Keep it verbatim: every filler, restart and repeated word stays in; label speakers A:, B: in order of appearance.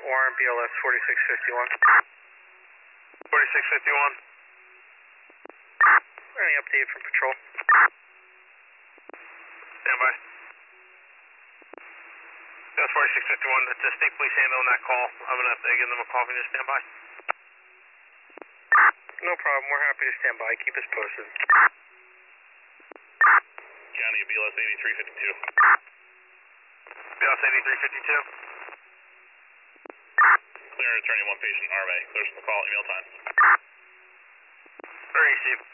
A: Warren, B L S forty-six fifty-one.
B: forty-six fifty-one.
A: Any update from patrol?
B: Stand by. That's forty-six fifty-one. It's the state police handling that call. I'm going to have to give them a call. Can you just stand by?
A: No problem. We're happy to stand by. Keep us posted.
B: County, B L S eighty-three fifty-two. B L S eighty-three fifty-two. Clear returning one patient, R M A. Clear from the call, email time.
A: Receive.